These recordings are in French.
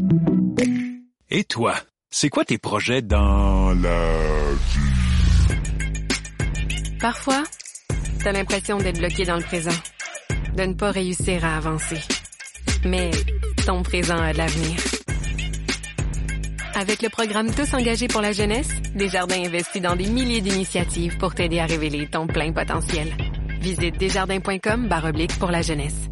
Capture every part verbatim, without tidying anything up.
Et toi, c'est quoi tes projets dans la vie? Parfois, t'as l'impression d'être bloqué dans le présent, de ne pas réussir à avancer. Mais ton présent a de l'avenir. Avec le programme Tous engagés pour la jeunesse, Desjardins investit dans des milliers d'initiatives pour t'aider à révéler ton plein potentiel. Visite desjardins.com barre oblique pour la jeunesse.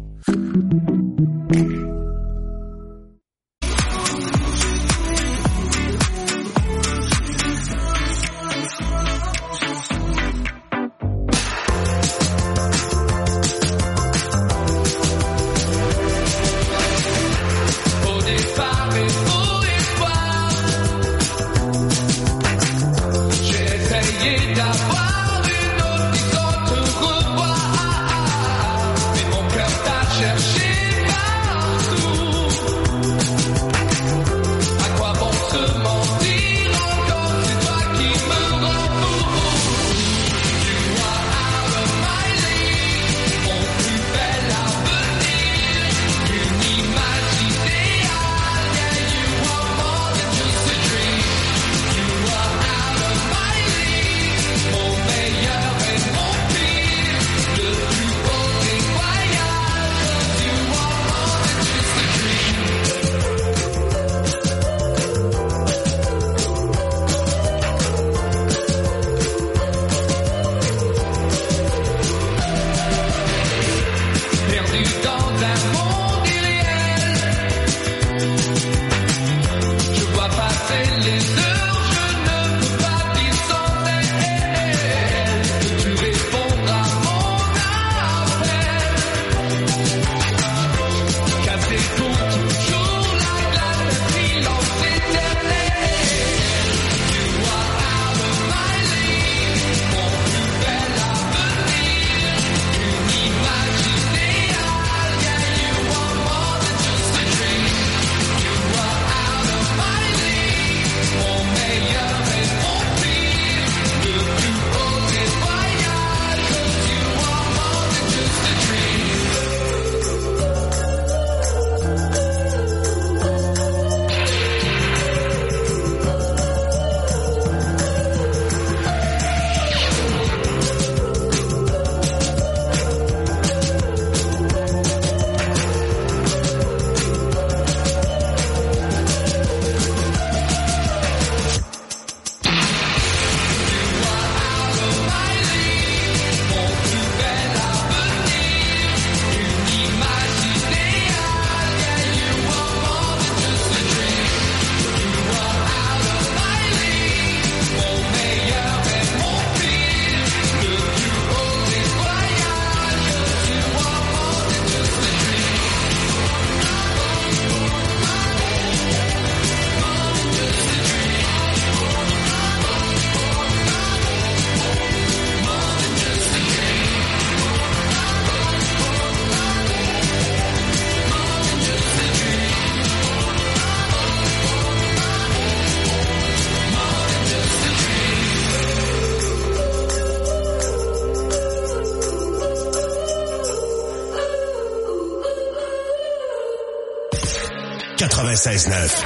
quatre-vingt-seize neuf.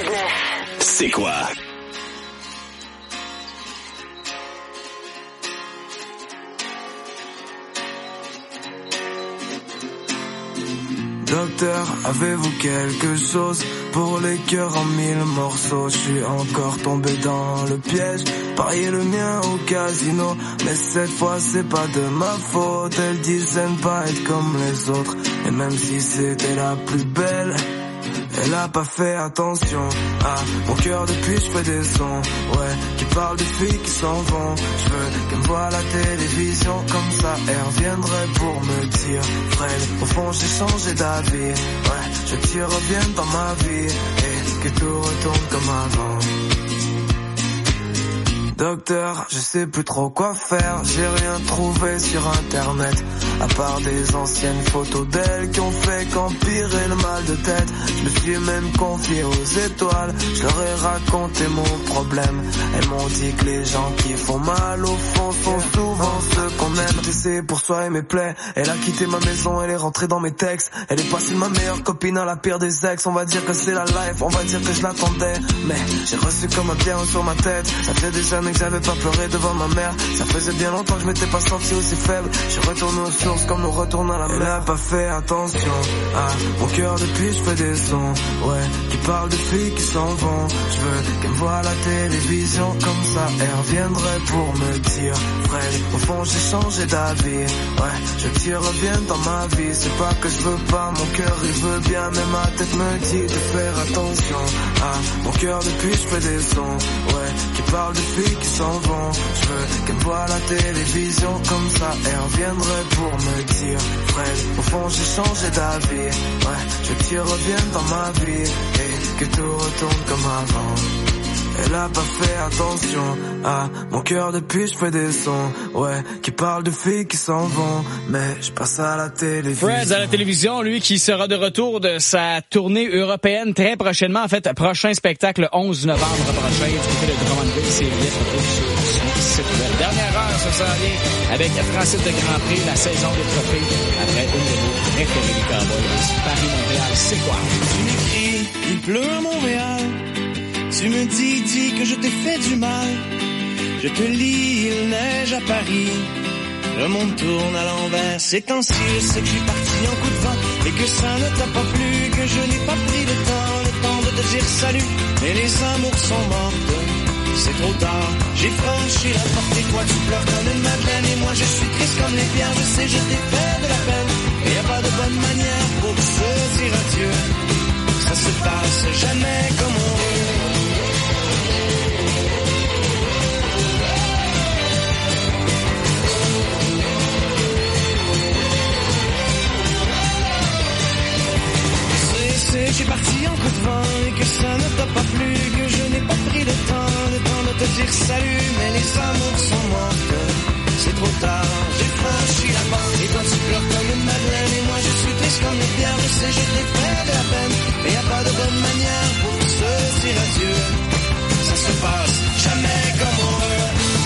C'est quoi? Docteur, avez-vous quelque chose pour les cœurs en mille morceaux? Je suis encore tombé dans le piège, parier le mien au casino, mais cette fois c'est pas de ma faute. Elle disait ne pas être comme les autres, et même si c'était la plus belle, elle a pas fait attention à mon cœur depuis je fais des sons, ouais, qui parlent de filles qui s'en vont. Je veux qu'elle me voie à la télévision, comme ça elle reviendrait pour me dire Fred, au fond j'ai changé d'avis, ouais, je veux que tu reviennes dans ma vie et que tout retourne comme avant. Docteur, je sais plus trop quoi faire, j'ai rien trouvé sur internet, à part des anciennes photos d'elle qui ont fait qu'empirer le mal de tête. Je me suis même confié aux étoiles, je leur ai raconté mon problème. Elles m'ont dit que les gens qui font mal au fond sont souvent ceux qu'on aime. J'ai tout essayé pour soigner mes plaies, elle a quitté ma maison, elle est rentrée dans mes textes. Elle est passée de ma meilleure copine à la pire des ex. On va dire que c'est la life, on va dire que je l'attendais, mais j'ai reçu comme un pierre sur ma tête. Ça fait des années que j'avais pas pleuré devant ma mère, ça faisait bien longtemps que je m'étais pas senti aussi faible. Je retourne aux sources comme on retourne à la mer. Elle a pas fait attention à mon cœur depuis je fais des sons, ouais, qui parlent de filles qui s'en vont. Je veux qu'elle me voie à la télévision, comme ça elle reviendrait pour me dire Fred, au fond j'ai changé d'avis, ouais, je veux que tu reviennes dans ma vie. C'est pas que je veux pas, mon cœur il veut bien, mais ma tête me dit de faire attention à mon cœur depuis je fais des sons, ouais, qui parlent de filles qui s'en vont. Je veux qu'elle me voie à la télévision, comme ça elle reviendrait pour me dire Fred, au fond j'ai changé d'avis, ouais, je veux que tu reviennes dans ma vie et que tout retourne comme avant. Elle a pas fait attention à mon cœur depuis je fais des sons, ouais, qui parlent de filles qui s'en vont, mais je passe à la télévision. Fred à la télévision, lui qui sera de retour de sa tournée européenne très prochainement. En fait, prochain spectacle le onze novembre prochain du côté de Drummondville. C'est lié sur son site web. Dernière heure, ça s'en vient avec Francis de Grand Prix, la saison des trophées. Après une de nos préférés des Cowboys, Paris-Montréal, c'est quoi? Tu m'écris, il pleut à Montréal. Tu me dis, dis que je t'ai fait du mal. Je te lis, il neige à Paris. Le monde tourne à l'envers. Ces temps-ci, je sais que je suis parti en coup de vent et que ça ne t'a pas plu, que je n'ai pas pris le temps, le temps de te dire salut. Mais les amours sont mortes, c'est trop tard. J'ai franchi la porte et toi tu pleures comme une madeleine. Et moi je suis triste comme les pierres. Je sais, je t'ai fait de la peine. Et y a pas de bonne manière pour se dire adieu. Ça se passe jamais comme on veut. Je suis parti en coup de vent et que ça ne t'a pas plu, que je n'ai pas pris le temps, le temps de te dire salut. Mais les amours sont mortes, c'est trop tard. J'ai franchi la porte et toi tu pleures comme une madeleine. Et moi je suis triste comme les pierres. Je sais, je t'ai fait de la peine. Mais y a pas de bonne manière pour se dire adieu. Ça se passe jamais comme on veut.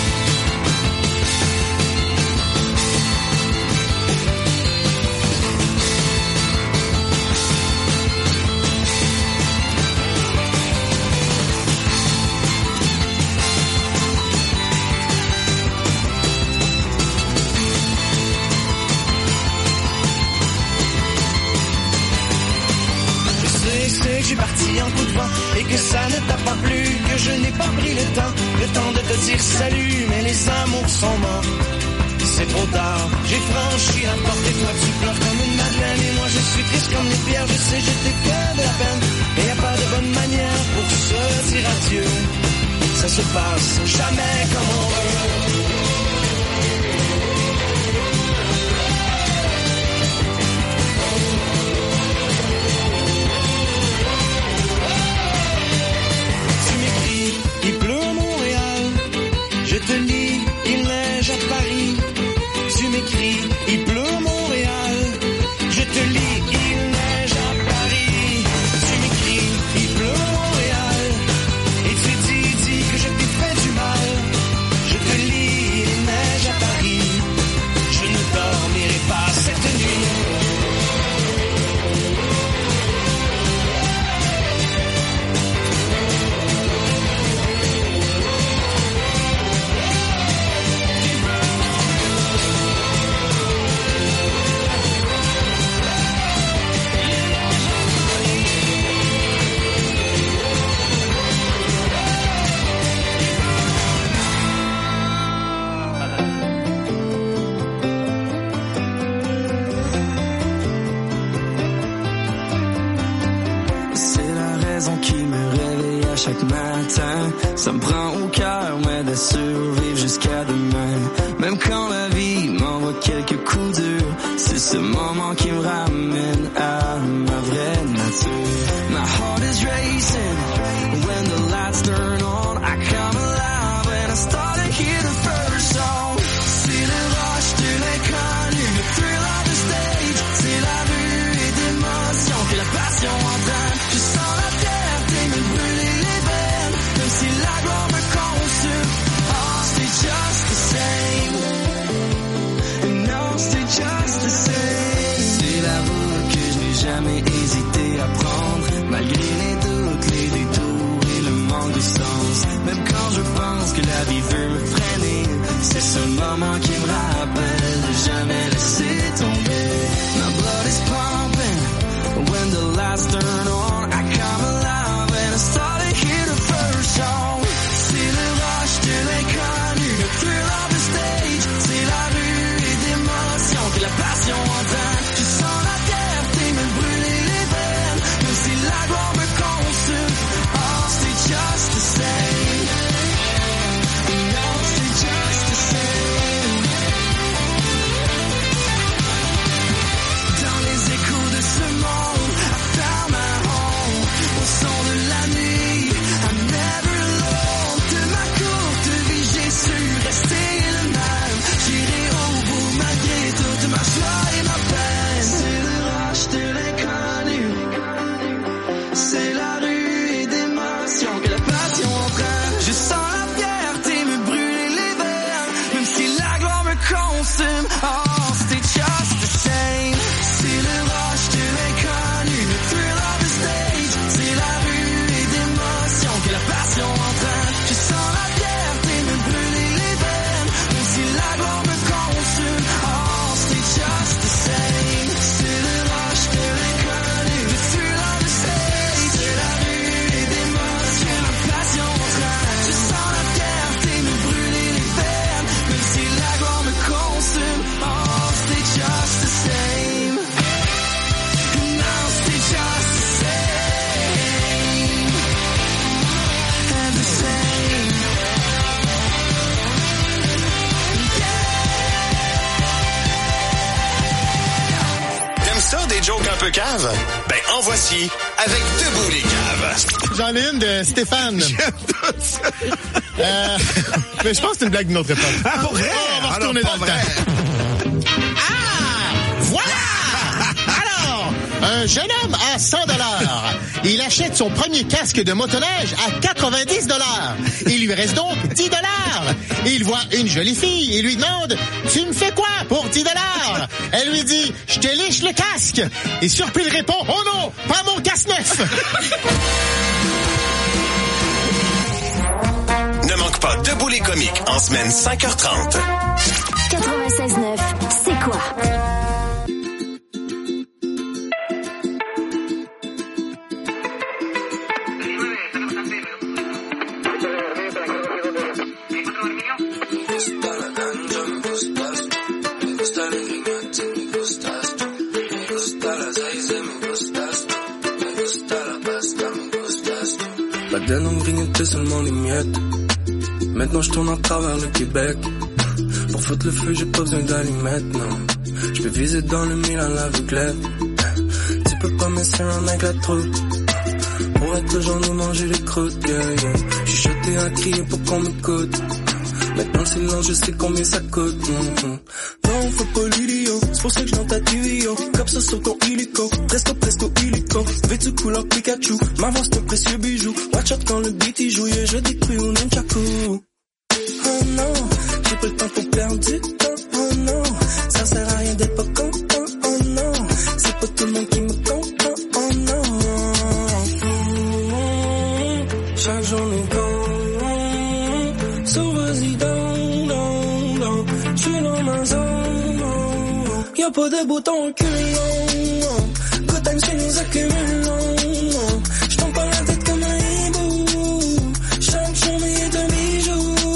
Je suis parti en coup de vent et que ça ne t'a pas plu, que je n'ai pas pris le temps, le temps de te dire salut. Mais les amours sont morts, c'est trop tard. J'ai franchi la porte et toi tu pleures comme une madeleine. Et moi je suis triste comme les pierres. Je sais, je t'ai fait de la peine. Et y a pas de bonne manière pour se dire adieu. Ça se passe jamais comme on veut. Il pleut à Montréal, je te lis, il neige à Paris. Tu m'écris, il pleut à Montréal, je te lis, il neige à Paris. Tu m'écris, il pleut à Montréal, et tu dis, dis que je t'ai fait du mal. Je te lis, il neige à Paris, je ne dormirai pas cette nuit. Chaque matin, ça me prend au cœur, mais de survivre jusqu'à demain. Même quand la vie m'envoie quelques coups durs, c'est ce moment qui me ramène à ma vraie nature. My heart is racing when the lights turn on. I come alive and I start de la nuit. I'm never alone. De ma courte vie, j'ai su rester le même. J'irai au bout malgré toute ma joie et ma peine. C'est le rush de l'inconnu. C'est la ruée d'émotions que la passion emprunte. Je sens la fierté me brûler les veines, même si la gloire me consume. Oh, c'est just the same. C'est le rush de l'inconnu, le thrill of the stage. C'est la ruée d'émotions que la passion emprunte. Je sens la fierté me brûler les veines, même si la gloire me consume. Oh, c'est just the same. C'est le rush de l'inconnu, le thrill of the stage. C'est la ruée d'émotions, la passion emprunte. Je sens la fierté me brûler les veines, même si la gloire me consume. Oh, c'est just the same. No, c'est just the same. And the same. T'aimes ça, des jokes un peu caves? Ben, en voici avec Debout les caves. J'en ai une de Stéphane. euh, mais je pense que c'est une blague d'une autre époque. Ah, pour vrai? On va Alors, retourner pas dans vrai. le temps. Ah! Voilà! Alors, un jeune homme a cent dollars. Il achète son premier casque de motoneige à quatre-vingt-dix dollars. Il lui reste donc dix dollars. Il voit une jolie fille et lui demande « Tu me fais quoi pour dix dollars ?» Elle lui dit « Je te liche le casque. » Et surpris, il répond « Oh non, pas mon casque neuf. » Ne manque pas Debout les comiques en semaine cinq heures trente. quatre-vingt-seize neuf, c'est quoi? La denim grignotait seulement les miettes. Maintenant je tourne à travers le Québec. Pour foutre le feu j'ai pas besoin d'allumettes, non. Je peux viser dans le mille à l'aveuglette. Tu peux pas me serrer avec la troupe. Pour être j'en ai mangé les croûtes, yeah, yeah. J'suis chuté à crier pour qu'on m'écoute. Maintenant le silence je sais combien ça coûte, mm-hmm. Non, faut pas l'idiot, c'est pour ça que je dans ta tuyau. Comme ça sur ton illico, presto presto illico. Vêtu couleur Pikachu, ma voix c'est un précieux bijou. Watch out quand le beat il joue, yeah, je détruis un nunchaku. Oh non, j'ai pas le temps pour perdre du temps, oh non. Ça sert à rien d'être pas content, oh non. C'est pas tout le monde qui me comprend, oh non. Chaque journée quand sauve-y dans, dans, dans. J'suis dans ma zone, y'a pas de bouton reculant. Good times chez nous accumulons. J'tombe pas la tête comme un hibou. Chaque journée est un bijou.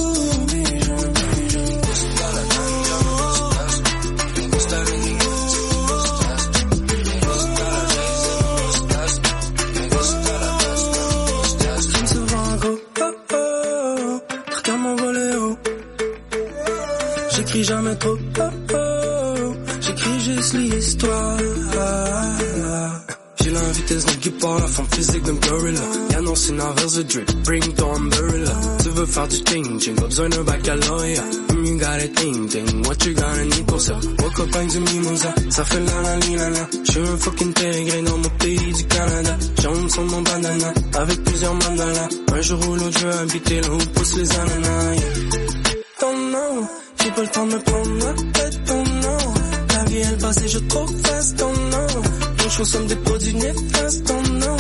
J'aime souvent un gros oh oh. Regarde mon voléo. J'écris jamais trop oh oh. J'écris juste l'histoire. J'ai la vitesse d'un guépard, la forme physique d'un gorilla. Y'a non, c'est l'inverse de drip, bring ton umbrella. Tu veux faire du changing, pas besoin d'un baccalauréat. You got it ting ting, what you gonna need pour ça? Woke up avec du mimosa, ça fait la la li la la. J'suis un fucking pérégré dans mon pays du Canada. J'entre sur mon bandana, avec plusieurs mandalas. Un jour ou l'autre, je veux habiter là où poussent les ananas, yeah. Ton nom, j'ai pas le temps de me prendre la tête, ton nom. La vie elle passe et je trop fast, ton nom. Je consomme des produits néfastes, ton nom.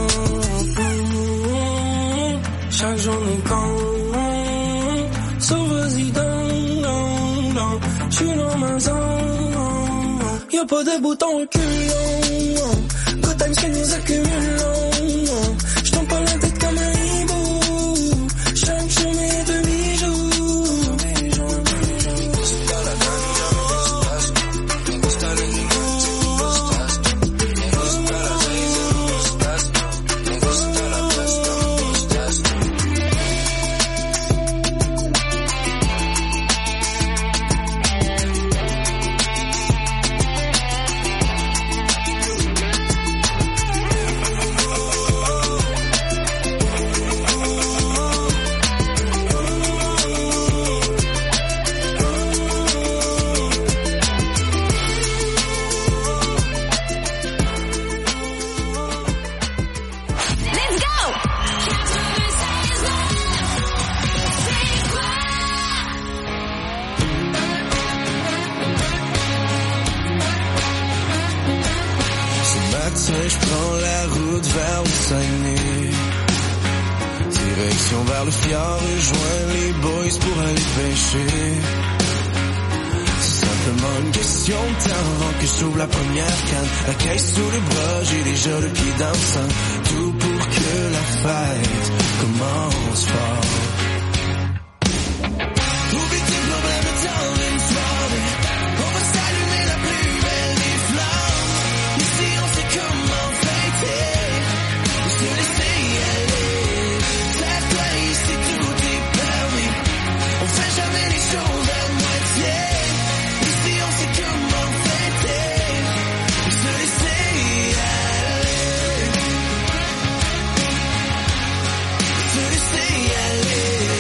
Chaque journée quand sauve-y dans, dans, dans. J'suis dans ma zone. Y'a pas de bouton reculant. Good times que nous accumulons. J'tombe pas la tête comme un hibou. Chaque journée est un bijou. Direction vers le fjord, rejoindre les boys pour aller pêcher. C'est simplement une question de temps avant que j'ouvre la première canne. La caisse sous le bras, j'ai déjà le pied dans le sang. Tout pour que la fête commence fort. Oublie tes problèmes dans une soirée. On va s'allumer la plus belle des flammes. Ici on sait comment fêter. Se laisser aller. Lève-toi ici, tout est permis. On fait jamais les choses à moitié. Ici on sait comment fêter. Se laisser aller. Se laisser aller.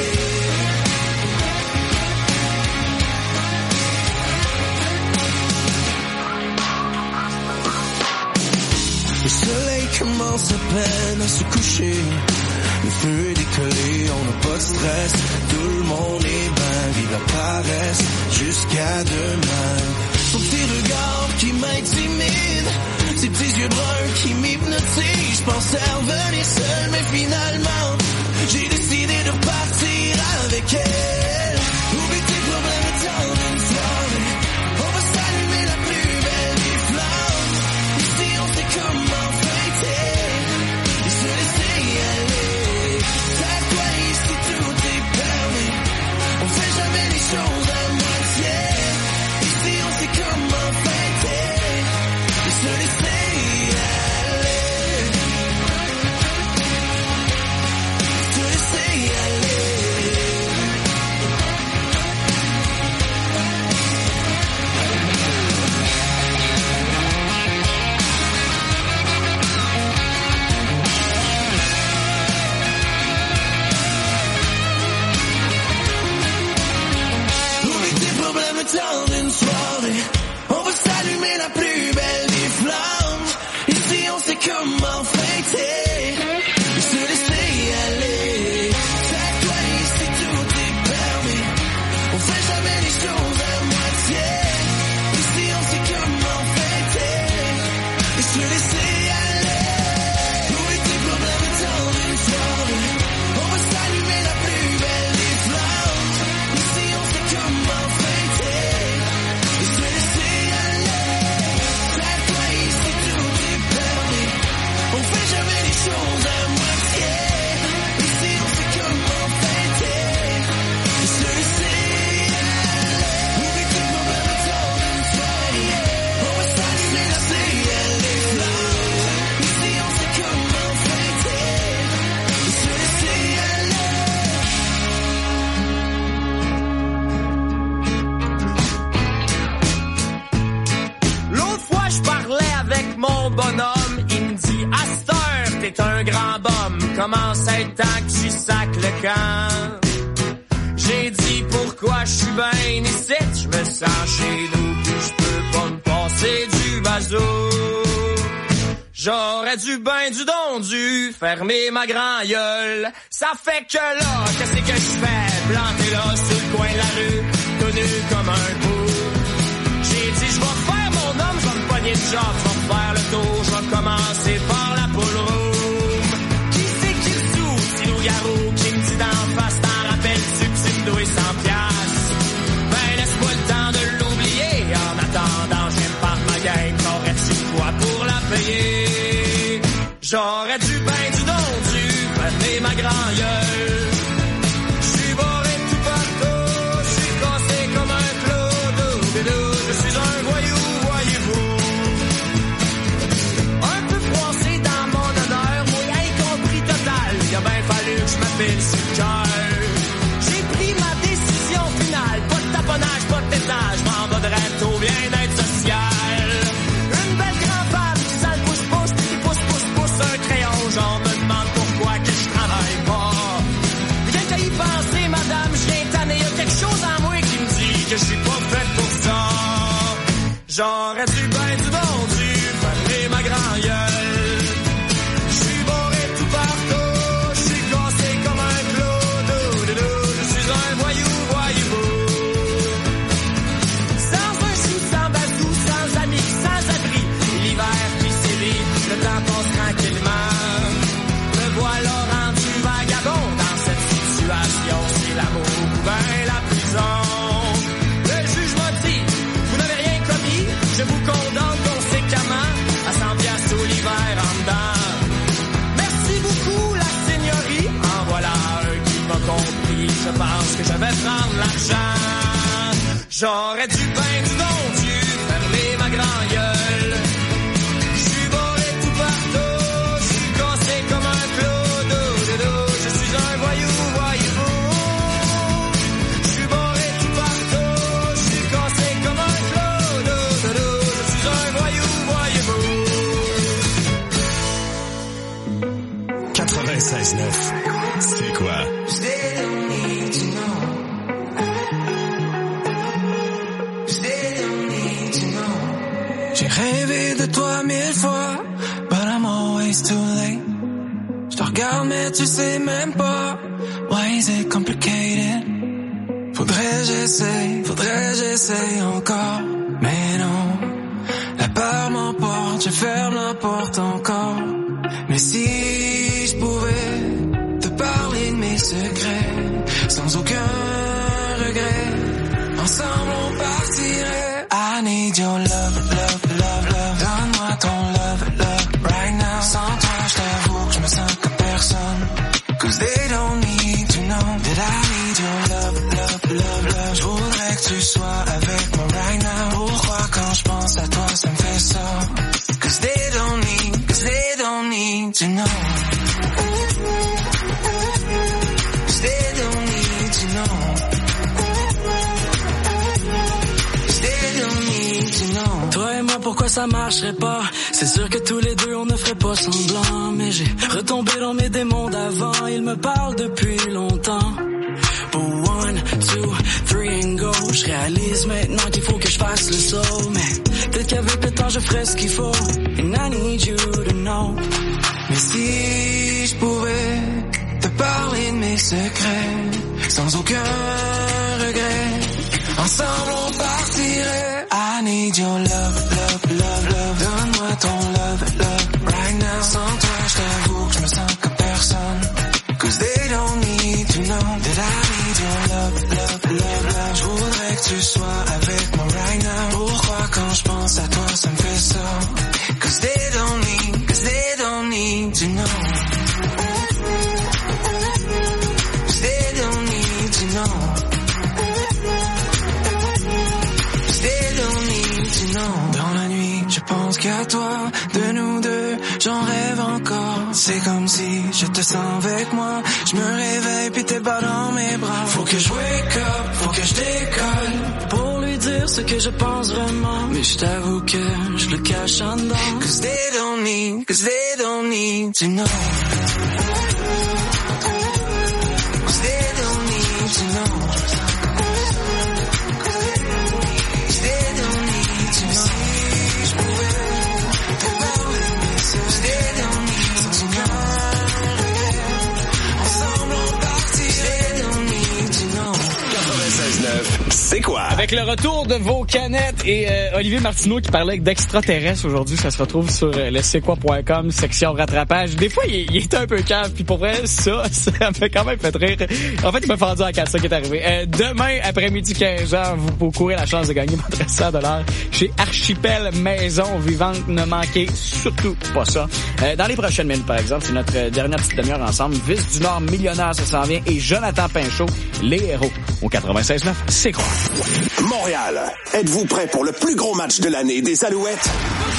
Le soleil commence à peine à se coucher. Le feu est décollé, on n'a pas de stress. Tout le monde est bien, vive la paresse. Jusqu'à demain. Son petit regard qui m'intimide, ses petits yeux bruns qui m'hypnotisent. Je pensais revenir seul, mais finalement j'ai décidé de repartir avec elle. Oublie tes problèmes dans une soirée. On va s'allumer la plus belle des flammes. Ici on sait comment fêter. Se laisser aller. Lève-toi ici, tout est permis. On fait jamais les choses à moitié. Ici on sait comment fêter. Se laisser aller. Se laisser aller. Oublie tes problèmes dans une soirée. On va s'allumer la plus belle des flammes. Ici on sait comment fêter. Se laisser aller. Lève-toi ici, tout est permis. On fait jamais les choses à moitié. Ici on sait comment fêter. Se laisser aller. Oublie tes problèmes dans une soirée. On va s'allumer la plus belle des flammes. Ici on sait comment fêter. Se laisser aller. Lève-toi ici, tout est permis. On fait jamais les choses à moitié. Ici on sait comment fêter. Se laisser aller. Oublie tes problèmes dans une soirée. On va s'allumer la plus belle des flammes. Ici on sait comment fêter. Se laisser aller. L'autre fois, je parlais avec mon bonhomme. Il me dit, à cette heure, t'es un grand bum. Commence à être temps que tu sacs le camp. J'ai dit, pourquoi je suis ben ici? Je me sens chez nous, puis je peux pas me passer du bateau. J'aurais dû ben du don dû fermer ma grand gueule. Ça fait que là, qu'est-ce que je fais? Planté là sur le coin de la rue, tout nu comme un pou. J'ai dit, je vais faire mon homme, je vais me pogner de job, je vais me faire le tour, je vais commencer par la poule rouge. Qui c'est qui le sous? C'est loup-garou qui me dit d'en face, t'en rappelles-tu que tu me dois cent piastres? Ben laisse-moi le temps de l'oublier, en attendant, je viens de faire ma game, t'aurais-tu quoi pour la payer? J'aurais dû ben du don dû fermer ma grand gueule. J'suis barré tout partout, j'suis cassé comme un clodo. Je suis un voyou, voyez-vous. Un peu froissé dans mon honneur, moi incompris total. Il a bien fallu que je m'appelle sur le cœur. J'ai pris ma décision finale, pas de taponnage, pas de tétage, m'en va direct au bien-être social. Une belle grande femme qui sale pousse-pousse, qui pousse-pousse-pousse un crayon jaune, me demande pourquoi que je travaille pas. Rien qu'à y penser, madame, je viens tanner, y'a quelque chose en moi qui me dit que je suis pas faite pour ça. J'aurais dû ben du bon dû fermer ma grand gueule. J'suis barré tout partout, j'suis cassé comme un clodo. Je suis un voyou, voyez-vous. Sans un chou, sans bazou, sans amis, sans abri. L'hiver puis sévit, le temps passe tranquillement. Me voilà rendu vagabond dans cette J'aurais dû ben du bon Dieu fermer ma grand gueule. J'suis volé tout partout, j'suis cassé comme un clou, do, do, do. Je suis un voyou, voyou. J'suis volé tout partout, j'suis cassé comme un clou, do, do, do. Je suis un voyou, voyou. quatre-vingt-seize neuf, c'est quoi? J'ai rêvé de toi mille fois, but I'm always too late. Je te regarde mais tu sais même pas, why is it complicated? Faudrait j'essaye, faudrait j'essaye encore, mais non. La peur m'emporte, je ferme la porte encore. Mais si je pouvais te parler de mes secrets, sans aucun regret, ensemble on partirait. I need your love, love, love, love. Donne-moi ton love, love, right now. Sans toi, je t'avoue que je me sens comme personne. Cause they don't need to know that I need your love, love, love, love. Je voudrais que tu sois avec moi right now. Pourquoi quand je pense à toi, ça me fait ça? Cause they don't need, cause they don't need to know. Cause they don't need to know. Toi et moi, pourquoi ça marcherait pas? C'est sûr que tous les deux on ne ferait pas semblant. Mais j'ai retombé dans mes démons d'avant. Ils me parlent depuis longtemps. But one, two, three and go. Je réalise maintenant qu'il faut que je fasse le saut. Mais peut-être qu'avec le temps je ferai ce qu'il faut. And I need you to know. Mais si je pouvais te parler de mes secrets, sans aucun regret, ensemble on partirait. I need your love, love, love, love. Donne-moi ton love, love, right now. Sans toi, je t'avoue que je me sens comme personne. Cause they don't need to know that I need your love, love, love, love. Je voudrais que tu sois avec moi right now. Pourquoi quand je pense à toi, ça me fait ça? Cause they don't need, cause they don't need to know. Cause they don't need to know. Dans la nuit, je pense qu'à toi, de nous deux, j'en rêve encore. C'est comme si je te sens avec moi. Je me réveille puis t'es pas dans mes bras. Faut que je wake up, faut que je décolle pour lui dire ce que je pense vraiment. Mais je t'avoue que je le cache en dedans. Cause they don't need, cause they don't need to know. Cause they don't need to know. C'est quoi? Avec le retour de vos canettes et euh, Olivier Martineau qui parlait d'extraterrestres aujourd'hui, ça se retrouve sur euh, le c'est quoi point com, section rattrapage. Des fois, il, il est un peu cave, puis pour vrai, ça, ça me fait quand même fait rire. En fait, il m'a fendu à quatre, ça qui est arrivé. Euh, demain, après-midi quinze heures, vous pouvez courir la chance de gagner votre cent dollars chez Archipel Maison Vivante. Ne manquez surtout pas ça. Euh, dans les prochaines minutes, par exemple, c'est notre dernière petite demi-heure ensemble. Vice du Nord millionnaire, ça s'en vient, et Jonathan Pinchot, les héros, au quatre-vingt-seize neuf. C'est quoi? Montréal, êtes-vous prêts pour le plus gros match de l'année des Alouettes?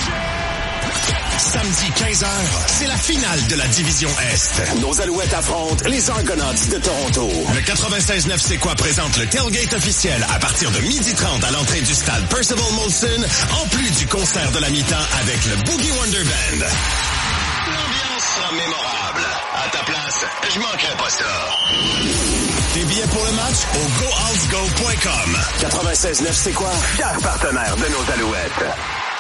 Samedi quinze heures, c'est la finale de la division Est. Nos Alouettes affrontent les Argonauts de Toronto. Le quatre-vingt-seize neuf C'est quoi présente le tailgate officiel à partir de midi trente à l'entrée du stade Percival Molson, en plus du concert de la mi-temps avec le Boogie Wonder Band. L'ambiance sera mémorable. À ta place, je manquerai pas ça. Tes billets pour le match au go house go point com. quatre-vingt-seize neuf C'est quoi? Fier partenaire de nos Alouettes.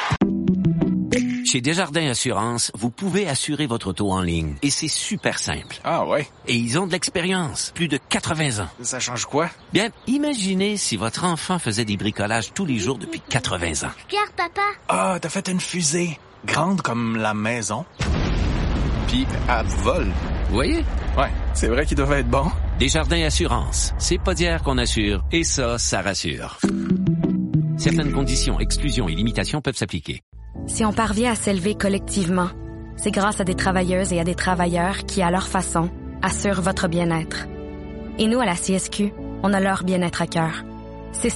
Chez Desjardins Assurance, vous pouvez assurer votre auto en ligne. Et c'est super simple. Ah ouais? Et ils ont de l'expérience. Plus de quatre-vingts ans. Ça change quoi? Bien, imaginez si votre enfant faisait des bricolages tous les jours depuis quatre-vingts ans. Regarde, papa. Ah, t'as fait une fusée. Grande comme la maison. Puis, elle vole. Vous voyez? Ouais, c'est vrai qu'ils doivent être bons. Desjardins Assurance. C'est pas d'hier qu'on assure. Et ça, ça rassure. Certaines conditions, exclusions et limitations peuvent s'appliquer. Si on parvient à s'élever collectivement, c'est grâce à des travailleuses et à des travailleurs qui, à leur façon, assurent votre bien-être. Et nous, à la C S Q, on a leur bien-être à cœur. C'est ça,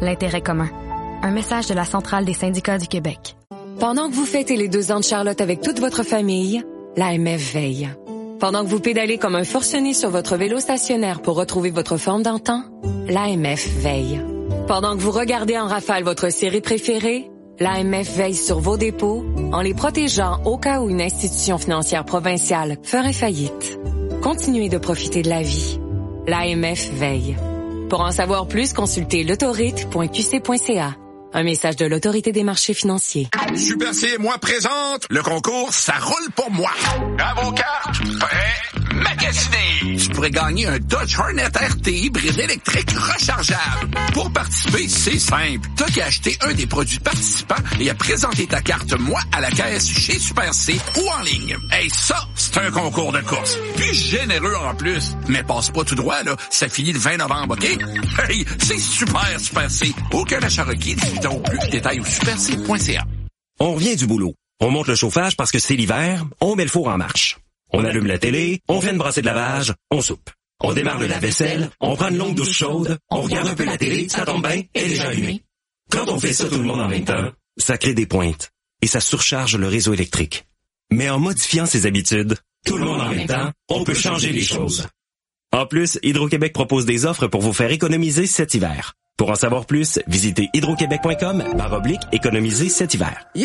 l'intérêt commun. Un message de la Centrale des syndicats du Québec. Pendant que vous fêtez les deux ans de Charlotte avec toute votre famille, l'A M F veille. Pendant que vous pédalez comme un forcené sur votre vélo stationnaire pour retrouver votre forme d'antan, l'A M F veille. Pendant que vous regardez en rafale votre série préférée, l'A M F veille sur vos dépôts en les protégeant au cas où une institution financière provinciale ferait faillite. Continuez de profiter de la vie. L'A M F veille. Pour en savoir plus, consultez l'autorite point q c point c a. Un message de l'Autorité des marchés financiers. Super C et moi présente le concours Ça roule pour moi. À vos cartes, prêts, magasinés. Tu pourrais gagner un Dodge Hornet R T hybride électrique rechargeable. Pour participer, c'est simple. T'as qu'à acheter un des produits participants et à présenter ta carte Moi à la caisse chez Super C ou en ligne. Hey, ça, c'est un concours de course. Puis généreux en plus. Mais passe pas tout droit, là. Ça finit le vingt novembre, OK? Hey, c'est super, Super C. Aucun achat requis. Au plus, détail au super c point c a. On revient du boulot. On monte le chauffage parce que c'est l'hiver, on met le four en marche. On allume la télé, on fait une brassée de lavage, on soupe. On démarre le lave-vaisselle, on prend une longue douche chaude, on regarde un peu la télé, ça tombe bien, elle est déjà allumée. Quand on fait ça tout le monde en même temps, ça crée des pointes et ça surcharge le réseau électrique. Mais en modifiant ses habitudes, tout le monde en même temps, on peut changer les choses. En plus, Hydro-Québec propose des offres pour vous faire économiser cet hiver. Pour en savoir plus, visitez hydroquebec point com barre oblique économiser cet hiver. Yeah!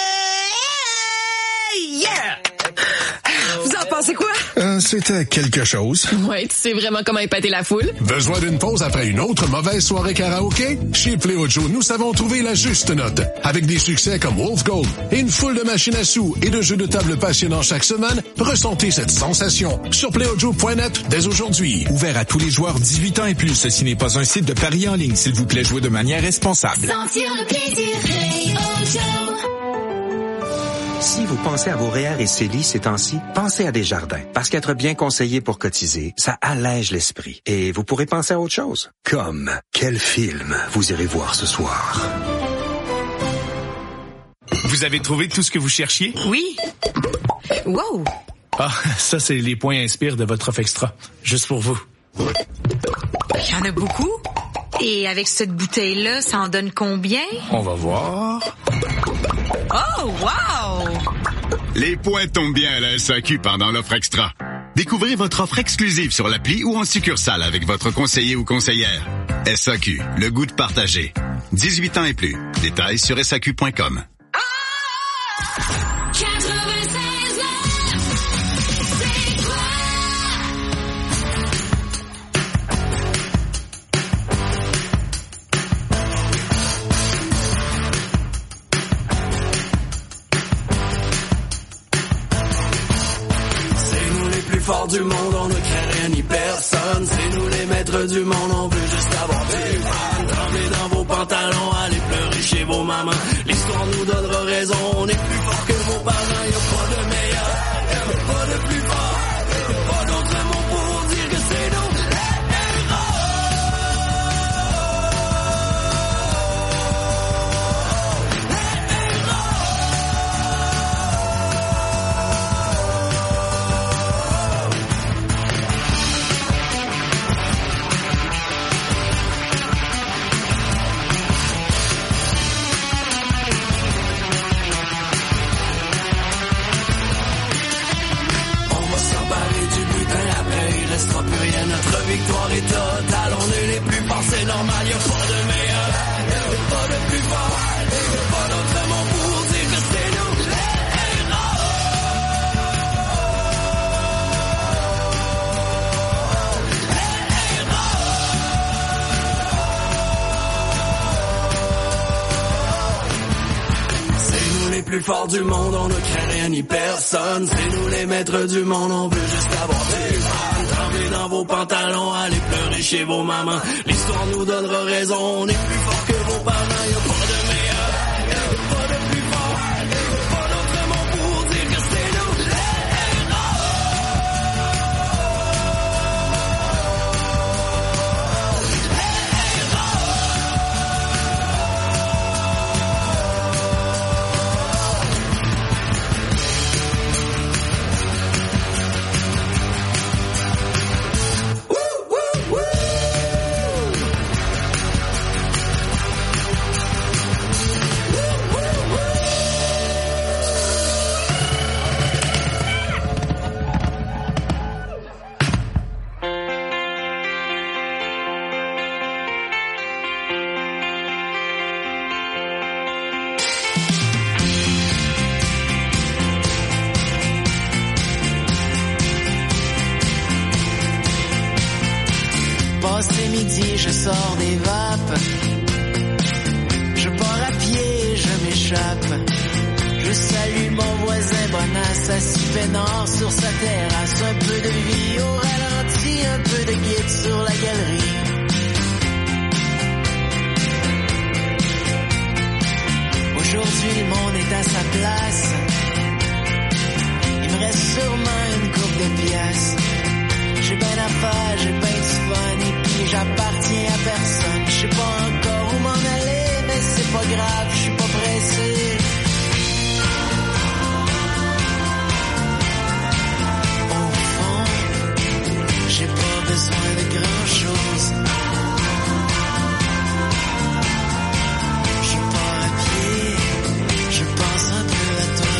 Yeah! Vous en pensez quoi? Euh, c'était quelque chose. Ouais, tu sais vraiment comment épater la foule. Besoin d'une pause après une autre mauvaise soirée karaoké? Chez Play Joe, nous savons trouver la juste note. Avec des succès comme Wolf Gold et une foule de machines à sous et de jeux de table passionnants chaque semaine, ressentez cette sensation sur play o joe point net dès aujourd'hui. Ouvert à tous les joueurs dix-huit ans et plus. Ceci n'est pas un site de paris en ligne. S'il vous plaît, jouez de manière responsable. Sentir le plaisir, Play-O-Joe. Si vous pensez à vos R E E R et C E L I ces temps-ci, pensez à Desjardins. Parce qu'être bien conseillé pour cotiser, ça allège l'esprit. Et vous pourrez penser à autre chose. Comme, quel film vous irez voir ce soir? Vous avez trouvé tout ce que vous cherchiez? Oui. Wow! Ah, ça, c'est les points Inspire de votre offre extra. Juste pour vous. Il y en a beaucoup. Et avec cette bouteille-là, ça en donne combien? On va voir. Oh, wow! Les points tombent bien à la S A Q pendant l'offre extra. Découvrez votre offre exclusive sur l'appli ou en succursale avec votre conseiller ou conseillère. S A Q, le goût de partager. dix-huit ans et plus. Détails sur S A Q point com. Fort du monde, on ne craint rien ni personne. C'est nous les maîtres du monde, on veut juste avoir du fun. Tremblez dans vos pantalons, allez pleurer chez vos mamans. L'histoire nous donnera raison, on est plus fort que vos parents. Y'a pas de meilleur, y'a pas de plus fort, y'a pas d'autre mot pour dire que c'est nous les restera plus rien, notre victoire est totale. On est les plus forts, c'est normal, y'a pas de meilleur, y'a pas de plus fort, y'a pas d'autre mot pour dire que c'est nous les héros. C'est nous les plus forts du monde, on ne craint rien ni personne. C'est nous les maîtres du monde, on veut juste avoir du fun. Tremblez dans vos pantalons, allez pleurer chez vos mamans. L'histoire nous donnera raison, on est plus fort que vos parents. Y'a pas de meilleur, y'a pas de plus fort, y'a pas d'autre mot pour dire que c'est nous les Passé midi, je sors des vapes. Je pars à pied, je m'échappe. Je salue mon voisin Bonasse, assis peinard sur sa terrasse. Un peu de vie au ralenti, un peu de guide sur la galerie. Aujourd'hui, le monde est à sa place. Il me reste sûrement une coupe de pièces. J'ai ben d'affaires, j'ai ben du fun, et puis j'appartiens à personne. Je sais pas encore où m'en aller, mais c'est pas grave, je suis pas pressé. Au fond, j'ai pas besoin de grand chose. Je pars à pied, je pense un peu à toi.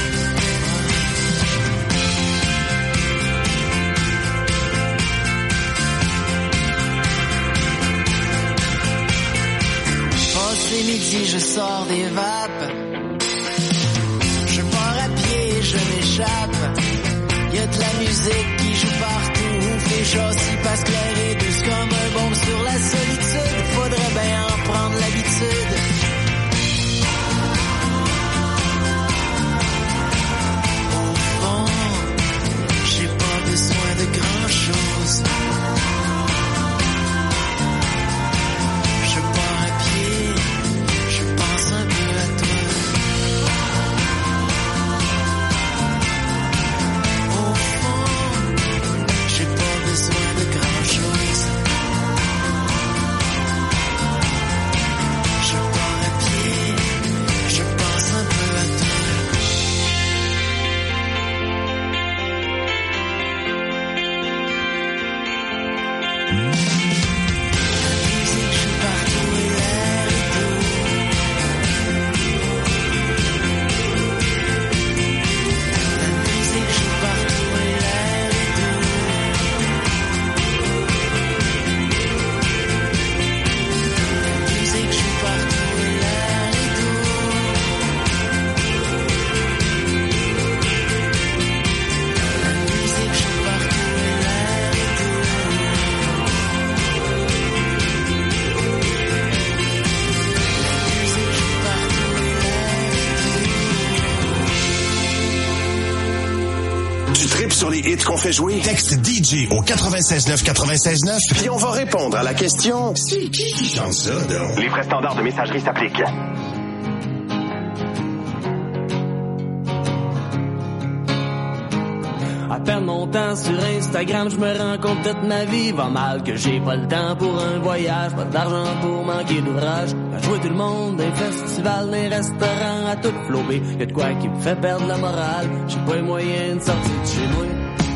Passé midi, je sors des vapes. Je pars à pied, je m'échappe. Y'a de la musique qui joue partout. Fait chaud si passe clair et douce comme un bombe sur la solitude. Faudrait bien en prendre l'habitude. Au fond, j'ai pas besoin de grand chose. Je pars à pied, je pense un peu à toi. Au fond, j'ai pas besoin de grand chose. Je pars à pied, je pense un peu à toi. La musique joue partout et l'air est doux. La musique joue partout et l'air est doux. La musique joue partout et l'air est doux. La musique joue partout et l'air est doux. Tu tripes sur les hits qu'on fait jouer? Texte D J au quatre-vingt-seize neuf quatre-vingt-seize neuf, puis on va répondre à la question. C'est qui qui chante ça, donc? Les frais standards de messagerie s'appliquent. À perdre mon temps sur Instagram, je me rends compte que toute ma vie va mal, que j'ai pas le temps pour un voyage, pas d'argent pour manquer d'ouvrage, à jouer tout le monde, des festivals, des restaurants, à tout flober, y'a de quoi qui me fait perdre la morale, j'ai pas les moyens de sortir de chez moi.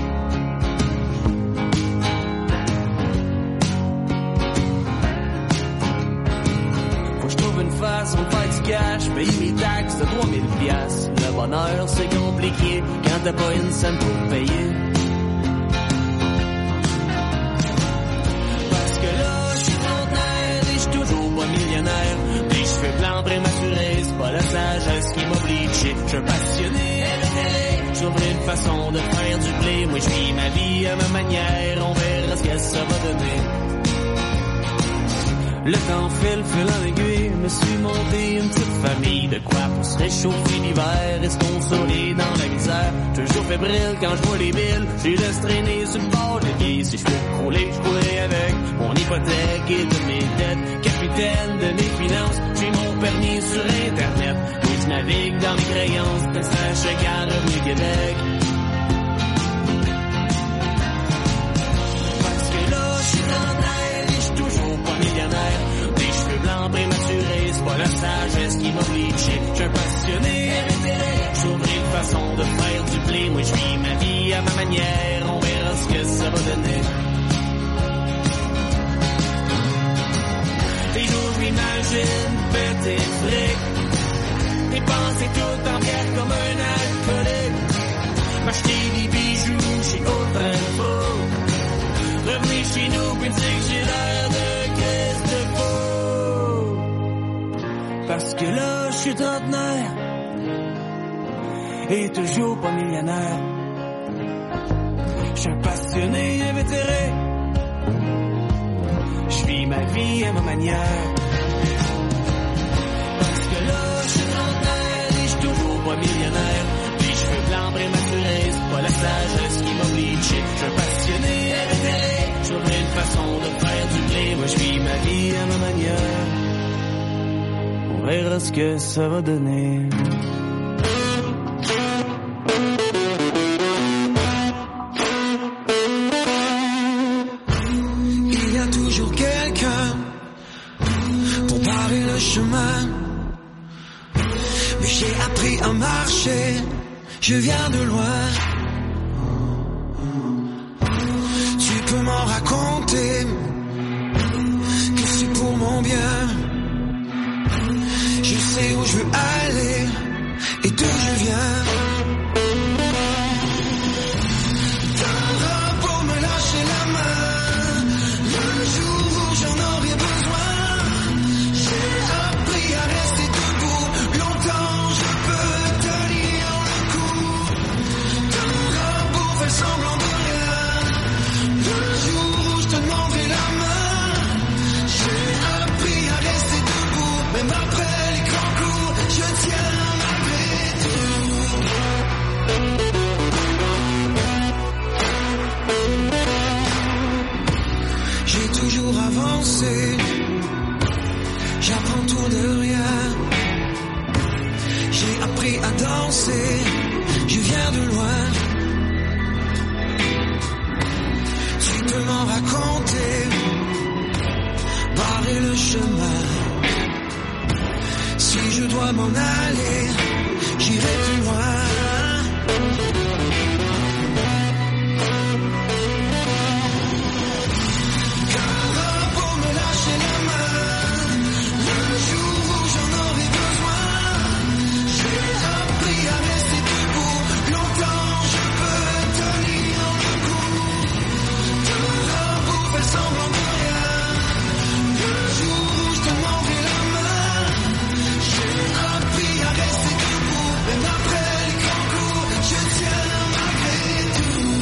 Faut que je trouve une façon de faire du cash, payer mes taxes de trois mille piastres. Le bonheur, c'est compliqué quand t'as pas une scène pour payer. Parce que là, je suis trentenaire et je suis toujours pas millionnaire. Des cheveux blancs prématurés, c'est pas la sagesse qui m'oblige. Je suis passionné, j'ouvre une façon de faire du blé. Moi, je vis ma vie à ma manière, on verra ce que ça va donner. Le temps file, file en aiguille, me suis monté une petite famille. De quoi pour se réchauffer l'hiver et se consoler dans la misère. Toujours fébrile quand je vois les billes, j'ai laisse traîner sur le bord de guille. Si je peux crouler, je courais avec mon hypothèque et de mes dettes. Capitaine de mes finances, j'ai mon permis sur Internet. Oui, je navigue dans mes créances, de sachet à Revenu Québec. Parce que là, je suis trentenaire et je suis toujours pas millionnaire. Des cheveux blancs prématurés, c'est pas la sagesse qui m'oblige. Je suis un passionné, j'ouvre une façon de faire du blé. Moi, je vis ma vie à ma manière, on verra ce que ça va donner. Les jours, je m'imagine péter le fric, dépenser tout en bière comme un alcoolique, m'acheter des bijoux chez Autre Info, revenir chez nous puis dire que j'ai l'air de Christ de faux. Parce que là, je suis trentenaire et toujours pas millionnaire. Je suis un passionné invétéré, vie à ma manière. Parce que là, je suis trentenaire et je suis toujours pas millionnaire. Les cheveux blancs prématurés, c'est pas la sagesse qui m'oblige. Je suis un passionné, arrêté. Je trouverai une façon de faire du blé. Moi, je vis ma vie à ma manière. On verra ce que ça va donner. Il y a toujours quelqu'un pour barrer le chemin. Mais j'ai appris à marcher, je viens de loin. Tu peux m'en raconter que c'est pour mon bien. Je sais où je veux aller et d'où je viens. T'auras pour me lâcher la main le jour où j'en aurai besoin. J'ai appris à rester debout longtemps, je peux tenir le coup. T'auras pour faire semblant de rien le jour où je te demanderai la main. J'ai appris à rester debout même après les grands coups. Je tiens malgré tout. J'ai toujours avancé, j'apprends tout de rien. J'ai appris à danser, je viens de loin. Tu peux m'en raconter, barrer le chemin. Si je dois m'en aller, j'irai plus loin. Pour me lâcher la main le jour où j'en aurai besoin. J'ai appris à rester debout longtemps, je peux tenir le coup. T'auras pour faire semblant de rien le jour où je te demanderai la main. J'ai appris à rester debout même après les grands coups. Je tiens malgré tout.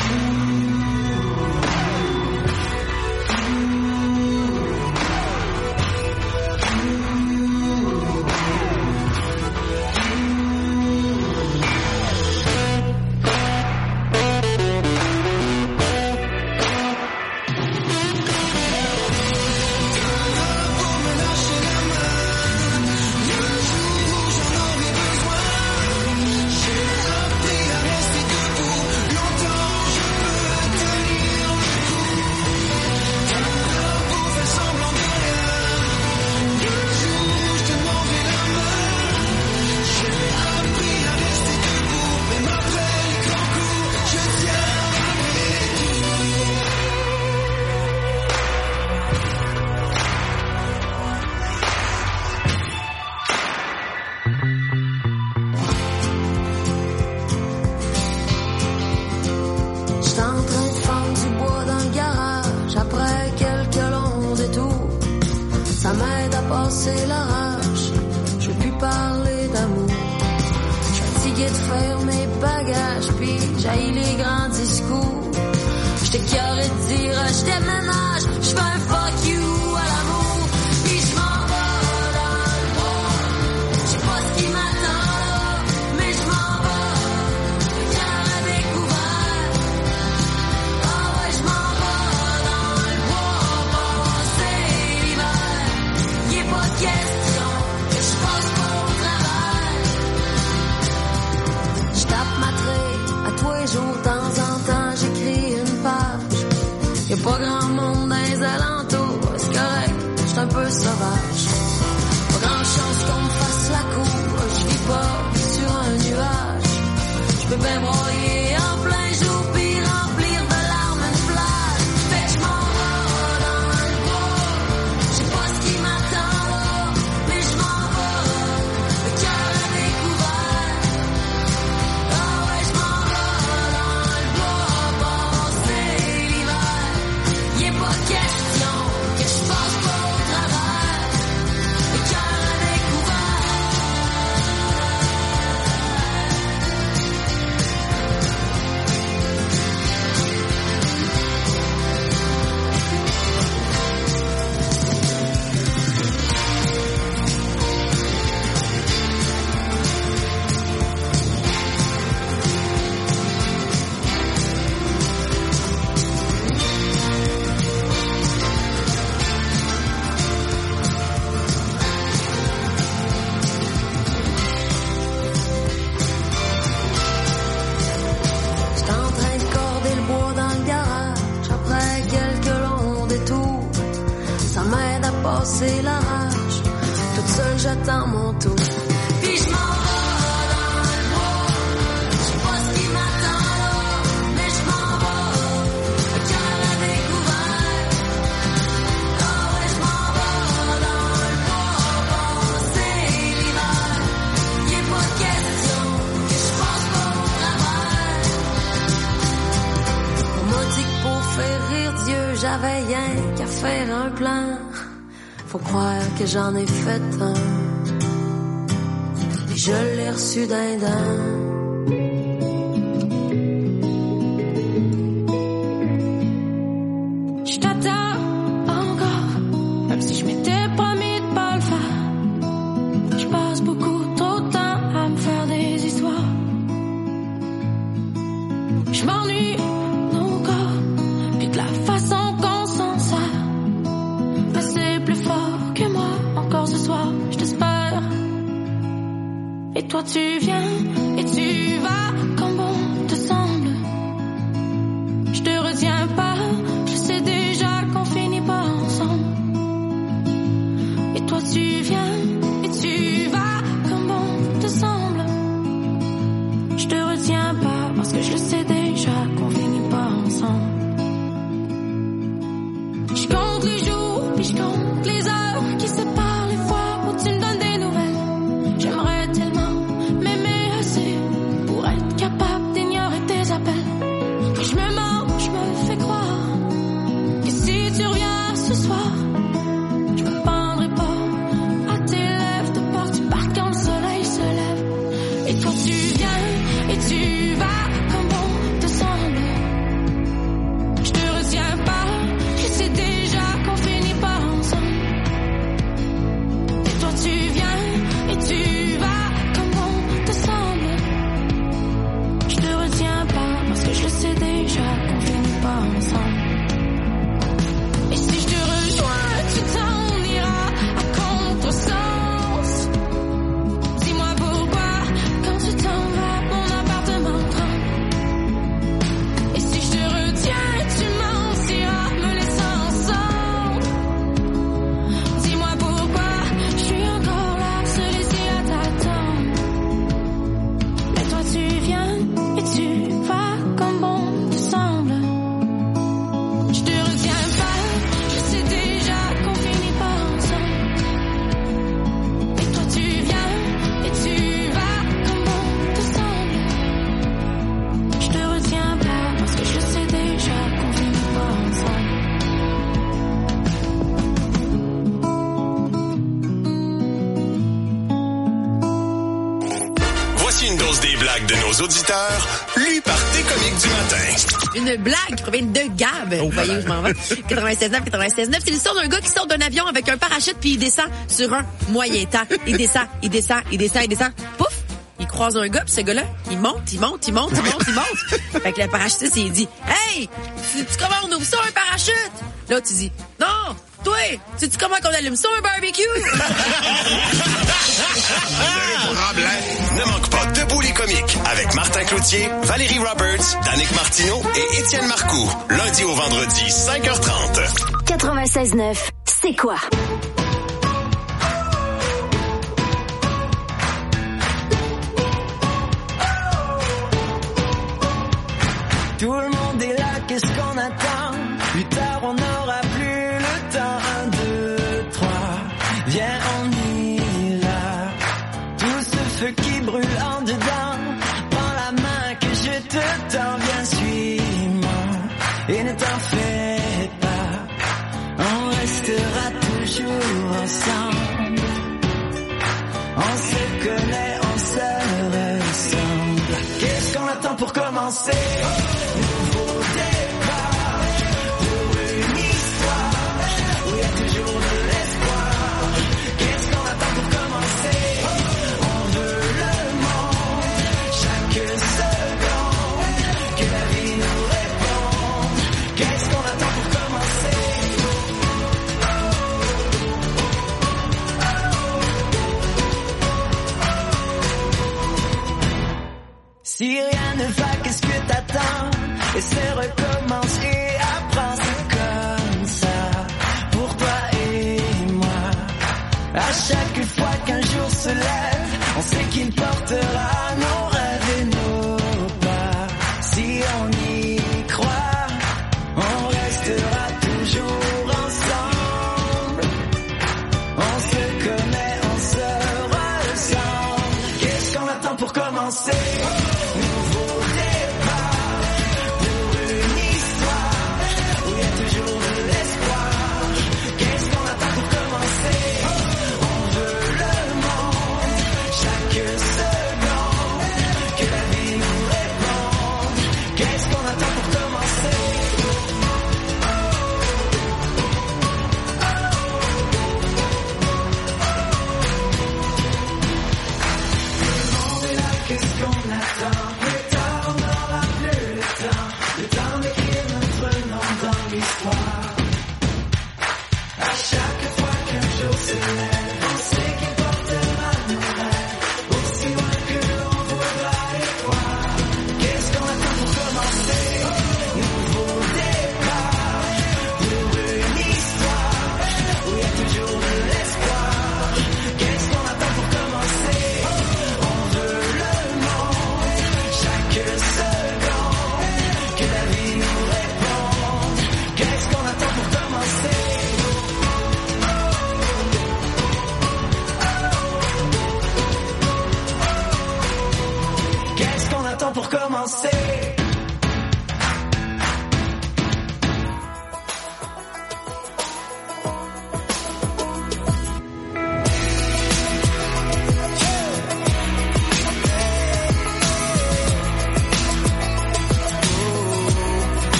J'étais en train de fendre du bois dans le garage. Après quelques longs détours, ça m'aide à passer l'orage. Je veux plus parler d'amour. Je suis fatigué de faire mes bagages, puis j'haïs les grands discours. J'étais carré de dire je déménage, je fais un fuck you à l'amour. Puis je m'en vais dans le bois. Je sais pas ce qui m'attend là, mais je m'en vais. Le cœur à découvert. Ah ouais, je m'en vais dans le bois passer l'hiver. Y'a pas de question que je passe pas au travail. Je tape ma traite à tous les jours, de temps en temps j'écris une page. Y'a pas grand monde dans les alentours, c'est correct, j'suis un peu sauvage. Pas grand chance qu'on me fasse la cour, je vis pas sur un nuage. J'peux bien broyer en plein jour pis remplir de larmes une plage. Fait que j'm'en vais dans le bois, j'sais pas ce qui m'attend là, mais j'm'en vais, le cœur à découvert. Ah ouais, j'm'en vais dans le bois passer l'hiver. Y'a pas de passer la rage. Toute seule, j'attends mon tour. Puis je m'en vais dans le bois. Je sais pas ce qui m'attend là, mais je m'en vais. Le cœur à découvert. Ah ouais, je m'en vais dans le bois. Passer l'hiver. Y'a pas de question que je passe pas au travers. On m'a dit que pour faire rire Dieu, j'avais rien qu'à faire un plan. Faut croire que j'en ai fait un. Et je l'ai reçu d'un d'un. Je t'attends encore, même si je m'étais promis de pas le faire. Je passe beaucoup trop de temps à me faire des histoires. Je m'ennuie nos corps, puis de la façon qu'on s'en sert. Mais c'est plus fort que moi, encore ce soir, je t'espère. Et toi tu viens, et tu vas comme bon te semble. Je te retiens pas, je sais déjà qu'on finit pas ensemble. Et toi tu viens, et tu vas comme bon te semble. Je te retiens pas, parce que je le sais déjà qu'on finit pas ensemble. Je compte les jours, puis je compte les heures qui séparent les fois où tu me donnes des nouvelles. J'aimerais tellement m'aimer assez pour être capable d'ignorer tes appels. Et je me mens, je me fais croire que si tu reviens ce soir, je me pendrai pas à tes lèvres de peur du parc quand le soleil se lève. Et toi tu viens, et tu vas comme bon te semble. Je te retiens pas, je sais déjà qu'on finit pas ensemble. Et toi tu viens, et tu vas comme bon te semble. Je te retiens pas, parce que je le sais déjà qu'on finit pas ensemble. Et si je te rejoins, tu t'en iras à contresens. Dis-moi pourquoi, quand tu t'en vas, mon appartement tremble. Et si je te retiens, tu mentiras, me laissant ensemble. Dis-moi pourquoi, je suis encore là, seul ici à t'attendre. Mais toi tu viens, et tu vas comme bon te semble. Je te retiens pas, je sais déjà qu'on finit pas ensemble. Et toi tu viens, et tu vas comme bon te semble. Je te retiens pas, parce que je sais déjà qu'on finit pas ensemble. Voici une dose des blagues de nos auditeurs, lues par tes comiques du matin. Une blague qui provient de Gab. Vous voyez où je m'en vais? quatre-vingt-seize neuf, quatre-vingt-seize neuf. C'est l'histoire d'un gars qui sort d'un avion avec un parachute puis il descend sur un moyen temps. Il descend, il descend, il descend, il descend. Pouf! Il croise un gars puis ce gars-là, il monte, il monte, il monte, il monte, il monte. Fait que le parachutiste, il dit, hey! Sais-tu comment on ouvre ça, un parachute? Là, tu dis, non! Toi! Sais-tu comment qu'on allume ça, un barbecue? Problème. Ne manque pas Debout les comiques avec Martin Cloutier, Valérie Roberts, Danick Martineau et Étienne Marcoux. Lundi au vendredi, cinq heures trente. quatre-vingt-seize neuf, c'est quoi? Tout le monde est là, qu'est-ce qu'on attend? Plus tard, on n'aura plus le temps. Un, deux, trois, viens, on y va. Tout ce feu qui brûle en dedans, prends la main que je te tends, viens, suis-moi. Et ne t'en fais pas, on restera toujours ensemble. On se connaît, on se ressemble. Qu'est-ce qu'on attend pour commencer? Nouveau départ pour une histoire où il y a toujours de l'espoir. Qu'est-ce qu'on attend pour commencer? On veut le monde, chaque seconde, que la vie nous réponde. Qu'est-ce qu'on attend pour commencer? Si rien ne va, qu'est-ce que t'attends? Et c'est recommence et apprends, c'est comme ça, pour toi et moi.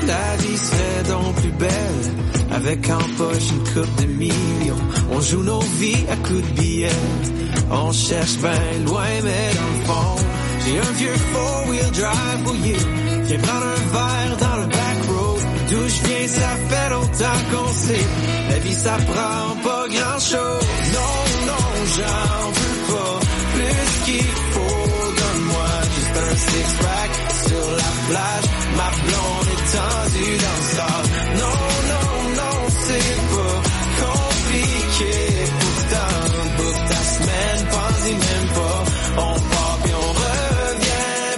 La vie serait donc plus belle avec en poche une coupe de millions. On joue nos vies à coups de billets. On cherche ben loin mais dans le fond j'ai un vieux four-wheel drive pour you. Viens prendre un verre dans le back road. D'où je viens ça fait longtemps qu'on sait. La vie ça prend pas grand chose. Non, non, j'en veux pas plus qu'il faut. Donne-moi juste un six-pack sur la plage. Ma blonde est tendue dans le sable. Non, non, non, c'est pas compliqué. Pourtant, bouffe ta semaine, pense-y même pas. On part puis on revient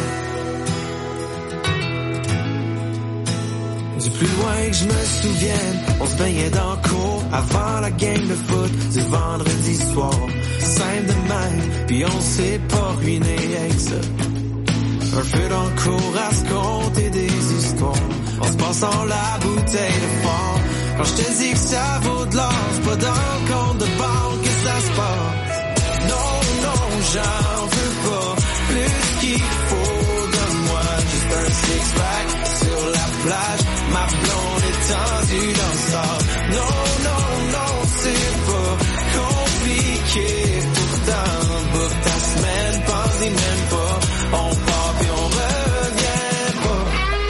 pas. Du plus loin que je me souvienne, on se baignait dans le cours avant la game de foot du vendredi soir. Simple de même, puis on s'est pas ruiné avec ça. Un feu dans le cours à se compter des histoires. En se passant la bouteille de fort. Quand je te dis que ça vaut de l'or, c'est pas dans le compte de banque que ça se passe. Non, non, j'en veux pas plus qu'il faut. Donne-moi juste un six-pack sur la plage. Ma blonde est tendue dans le sable. Non, non, non, c'est pas compliqué. Pourtant, bouffe ta semaine, pense-y même pas. On part puis on revient pas.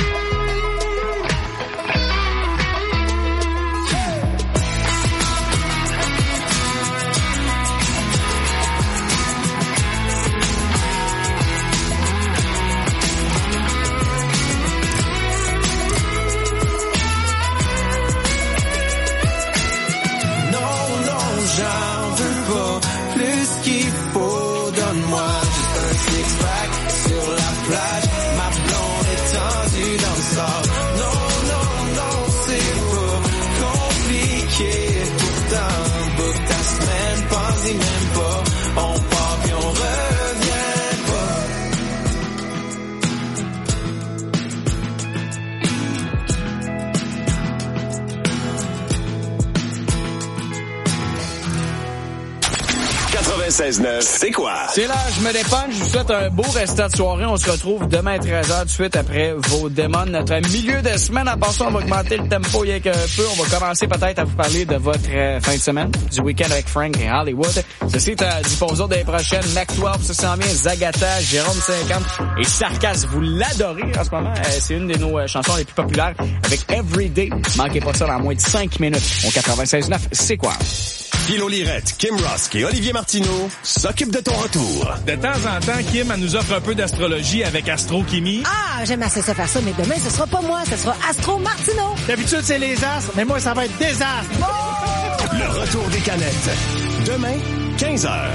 Non, non, j'en veux pas plus qu'il faut. Donne-moi juste un six-pack sur la plage. Ma blonde est tendue dans le sable. Non, non, non, c'est pas compliqué. Pourtant, bouffe ta semaine, pense-y même pas. On part puis on revient pas. quatre-vingt-seize neuf, c'est quoi? C'est là, je me dépanne, je vous souhaite un beau restant de soirée. On se retrouve demain à treize heures tout de suite après vos démons. Notre milieu de semaine, en passant, on va augmenter le tempo il y a un peu. On va commencer peut-être à vous parler de votre euh, fin de semaine, du week-end avec Frank et Hollywood. Ceci est à Disposo des prochaines. Mac douze, ça s'en vient, Zagata, Jérôme cinquante et Sarkas. Vous l'adorez en ce moment. Euh, c'est une de nos euh, chansons les plus populaires avec Everyday. Manquez pas ça dans moins de cinq minutes. Au quatre-vingt-seize neuf, c'est quoi? Philo Lirette, Kim Rosk et Olivier Martineau s'occupent de ton retour. De temps en temps, Kim, elle nous offre un peu d'astrologie avec Astro-Kimi. Ah, j'aime assez ça faire ça, mais demain, ce sera pas moi, ce sera Astro Martineau. D'habitude, c'est les astres, mais moi, ça va être des astres. Oh! Le retour des canettes. Demain, quinze heures.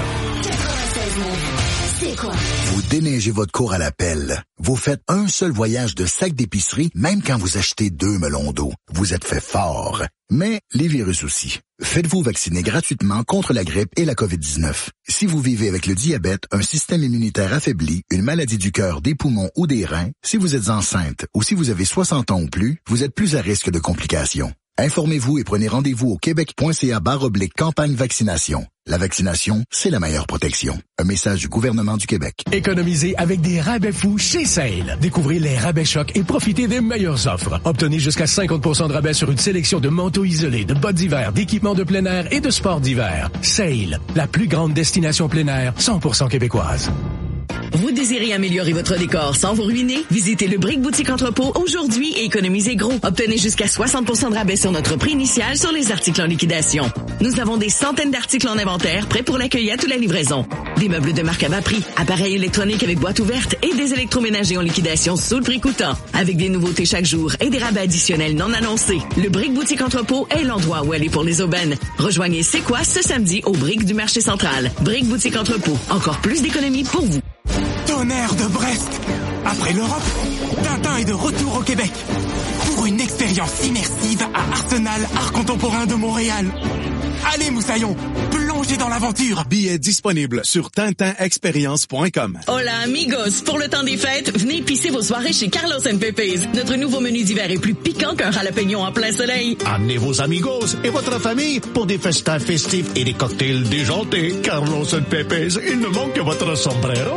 C'est quoi? Vous déneigez votre cour à la pelle. Vous faites un seul voyage de sac d'épicerie, même quand vous achetez deux melons d'eau. Vous êtes fait fort. Mais les virus aussi. Faites-vous vacciner gratuitement contre la grippe et la covid dix-neuf. Si vous vivez avec le diabète, un système immunitaire affaibli, une maladie du cœur, des poumons ou des reins, si vous êtes enceinte ou si vous avez soixante ans ou plus, vous êtes plus à risque de complications. Informez-vous et prenez rendez-vous au québec.ca barre oblique campagne vaccination. La vaccination, c'est la meilleure protection. Un message du gouvernement du Québec. Économisez avec des rabais fous chez Sale. Découvrez les rabais chocs et profitez des meilleures offres. Obtenez jusqu'à cinquante pour cent de rabais sur une sélection de manteaux isolés, de bottes d'hiver, d'équipements de plein air et de sports d'hiver. Sale, la plus grande destination plein air, cent pour cent québécoise. Vous désirez améliorer votre décor sans vous ruiner? Visitez le Brick Boutique Entrepôt aujourd'hui et économisez gros. Obtenez jusqu'à soixante pour cent de rabais sur notre prix initial sur les articles en liquidation. Nous avons des centaines d'articles en inventaire prêts pour la cueillette ou la livraison. Des meubles de marque à bas prix, appareils électroniques avec boîte ouverte et des électroménagers en liquidation sous le prix coûtant. Avec des nouveautés chaque jour et des rabais additionnels non annoncés. Le Brick Boutique Entrepôt est l'endroit où aller pour les aubaines. Rejoignez C'est quoi ce samedi au Brick du marché central. Brick Boutique Entrepôt. Encore plus d'économies pour vous. Tonnerre de Brest! Après l'Europe, Tintin est de retour au Québec pour une expérience immersive à Arsenal Art Contemporain de Montréal. Allez, Moussaillon, plongez dans l'aventure. Billets disponibles sur tintin expérience point com. Hola amigos, pour le temps des fêtes, venez pisser vos soirées chez Carlos and Pepe's. Notre nouveau menu d'hiver est plus piquant qu'un jalapeno en plein soleil. Amenez vos amigos et votre famille pour des festins festifs et des cocktails déjantés. Carlos and Pepe's, il ne manque que votre sombrero.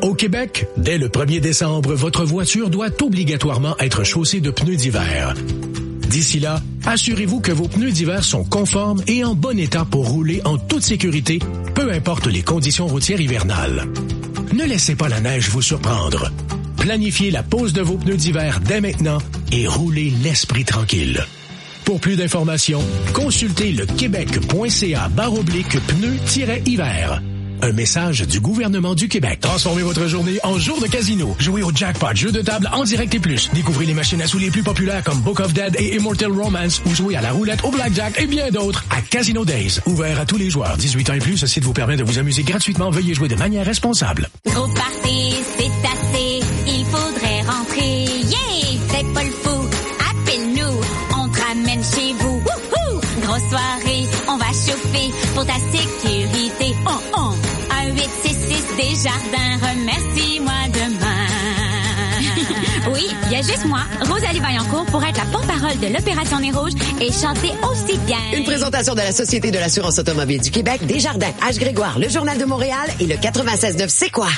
Au Québec, dès le premier décembre, votre voiture doit obligatoirement être chaussée de pneus d'hiver. D'ici là, assurez-vous que vos pneus d'hiver sont conformes et en bon état pour rouler en toute sécurité, peu importe les conditions routières hivernales. Ne laissez pas la neige vous surprendre. Planifiez la pose de vos pneus d'hiver dès maintenant et roulez l'esprit tranquille. Pour plus d'informations, consultez le québec.ca barre oblique pneus-hiver. Un message du gouvernement du Québec. Transformez votre journée en jour de casino. Jouez au jackpot, jeu de table en direct et plus. Découvrez les machines à sous les plus populaires comme Book of Dead et Immortal Romance ou jouez à la roulette, au blackjack et bien d'autres à Casino Days. Ouvert à tous les joueurs. dix-huit ans et plus, ce site vous permet de vous amuser gratuitement. Veuillez jouer de manière responsable. Gros party, c'est assez, il faudrait rentrer. Yeah! C'est pas le fou, appelle-nous, on te ramène chez vous. Wouhou! Grosse soirée, on va chauffer pour ta sécurité. Oh, oh. un huit six six Desjardins, remercie-moi demain. Oui, il y a juste moi, Rosalie Vaillancourt, pour être la porte-parole de l'Opération Nez Rouge et chanter aussi bien. Une présentation de la Société de l'assurance automobile du Québec, Desjardins, H. Grégoire, le Journal de Montréal et le quatre-vingt-seize neuf C'est quoi?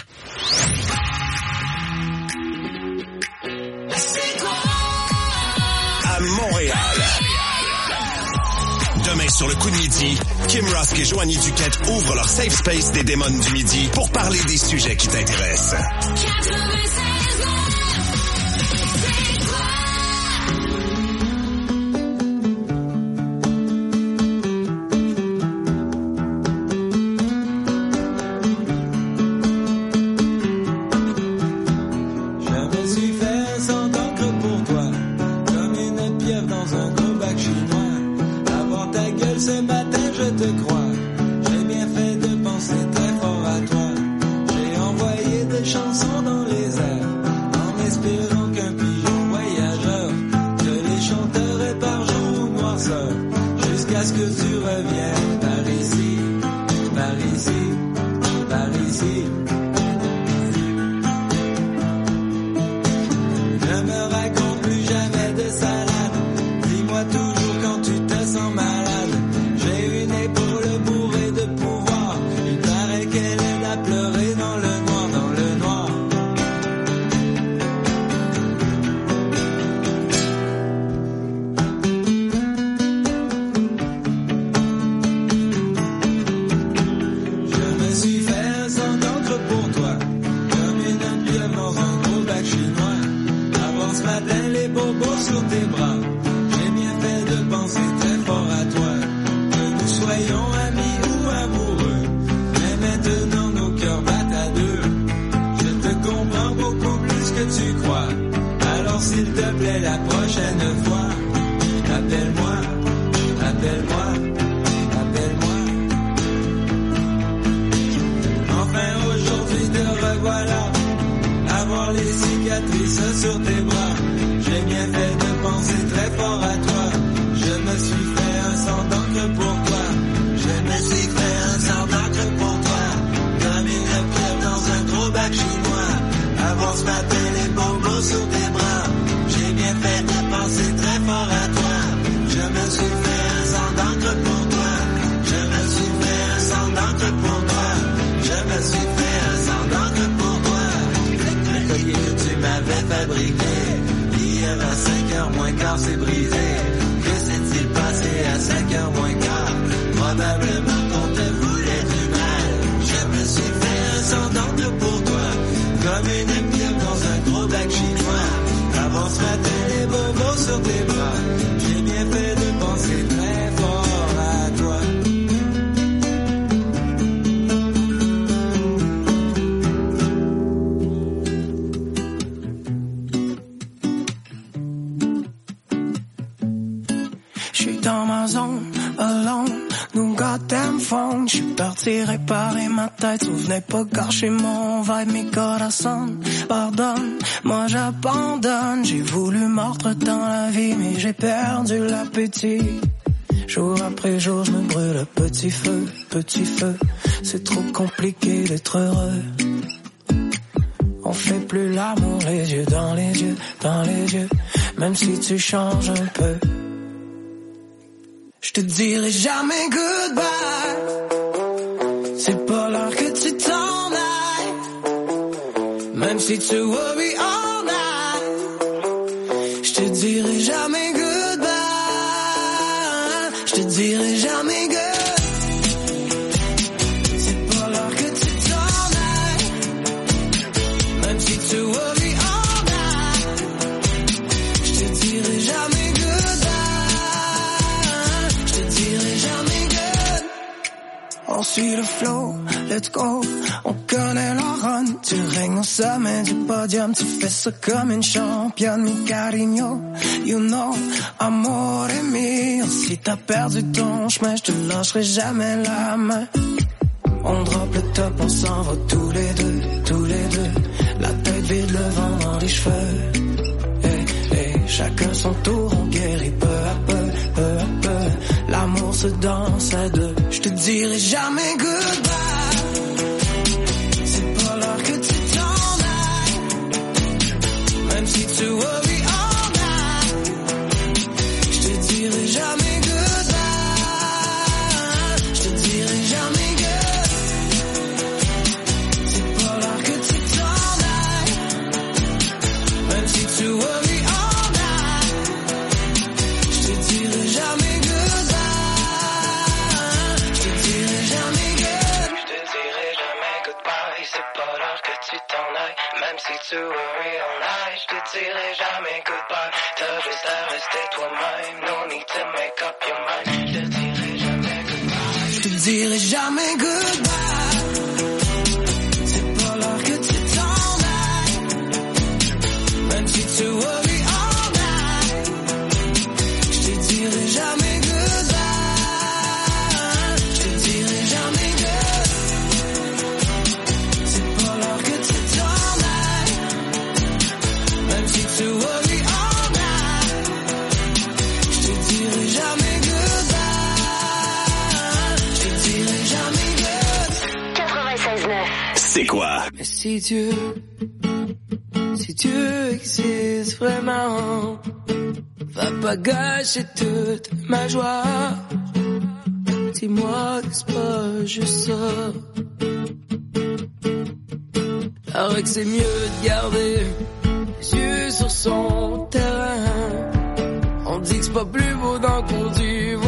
À Montréal. Demain, sur le coup de midi, Kim Rusk et Joanie Duquette ouvrent leur safe space des démons du midi pour parler des sujets qui t'intéressent. Ce matin je te crois, j'ai bien fait de penser très fort à toi. J'ai envoyé des chansons dans les airs, en espérant qu'un pigeon voyageur te les chanterait par jour ou noirceur, jusqu'à ce que tu reviennes par ici, par ici, par ici. Ne me raconte plus jamais de salade, dis-moi toujours quand tu te sens malade. J'ai une épaule bourrée de pouvoir, il paraît qu'elle aide à pleurer dans le noir, dans le noir. Je me suis fait un sang d'encre pour toi, comme une pieuvre dans un gros bac chinois. Avant ce matin les bobos sur tes bras, j'ai bien fait de penser très fort à toi. Soyons amis ou amoureux, mais maintenant nos cœurs battent à deux. Je te comprends beaucoup plus que tu crois, alors s'il te plaît la prochaine fois, appelle-moi, appelle-moi, appelle-moi. Enfin aujourd'hui te revoilà, avoir les cicatrices sur tes bras. J'ai bien fait de penser très fort à toi, je me suis fait un sang d'encre pour toi. Je me suis fait un sang d'encre pour toi, comme une pierre dans un gros bac chinois. Avant ce matin les bobos sous tes bras, j'ai bien fait de penser très fort à toi. Je me suis fait un sang d'encre pour toi, je me suis fait un sang d'encre pour toi, je me suis fait un sang d'encre pour toi. Le collier que tu m'avais fabriqué, hier à cinq heures moins quart c'est brisé. Que s'est-il passé à cinq heures moins quart? Probablement qu'on te voulait du mal. Je me suis fait un sang d'encre pour toi, comme une pierre dans un gros bac chinois. Avant ce matin les bobos sur tes bras, j'ai bien fait de penser très fort à toi. J'suis dans ma zone, alone. Nous goddamn phone, j'suis parti réparer ma tête. Souvenez pas gâcher mon vibe, mes corazones. Pardonne, moi j'abandonne. J'ai voulu mordre dans la vie, mais j'ai perdu l'appétit. Jour après jour, je me brûle, petit feu, petit feu. C'est trop compliqué d'être heureux. On fait plus l'amour, les yeux dans les yeux, dans les yeux. Même si tu changes un peu. Je te dirai jamais goodbye. C'est pas l'heure que tu t'en ailles. Même si tu worry all night, je te dirai jamais goodbye. Je te dirai jamais goodbye. On suit le flow, let's go. On connaît la run. Tu règnes au sommet du podium. Tu fais ça comme une championne, mi carigno. You know, amore mio. Si t'as perdu ton chemin, je te lâcherai jamais la main. On drop le top, on s'en va tous les deux, tous les deux. La tête vide, le vent dans les cheveux. Hey, hey, chacun son tour, on guérit peu à peu, peu à peu. L'amour se danse à deux. Je te dirai jamais goodbye. C'est pas l'heure que tu t'en ailles. Même si tu worry all night, je te dirai jamais goodbye. Je te dirai jamais good. C'est pas l'heure que tu t'en ailles. Même si tu worry all night, je te dirai jamais goodbye. Si tu worry all night, je te dirai jamais goodbye. T'as juste à rester toi-même, no need to make up your mind. Je te dirai jamais goodbye. Je te dirai jamais goodbye. C'est pas l'heure que tu t'en ailles. Même si tu worry all night, je te dirai jamais goodbye. Je te dirai jamais goodbye. C'est pas l'heure que tu t'en ailles. Si tu worry all night, je te dirai jamais goodbye. Je te dirai jamais good. quatre-vingt-seize neuf. C'est quoi? Mais si Dieu, si Dieu existe vraiment, va pas gâcher toute ma joie. Dis-moi que c'est pas juste ça. Paraît que c'est mieux de garder les yeux sur son terrain. On dit que c'est pas plus beau dans le cours du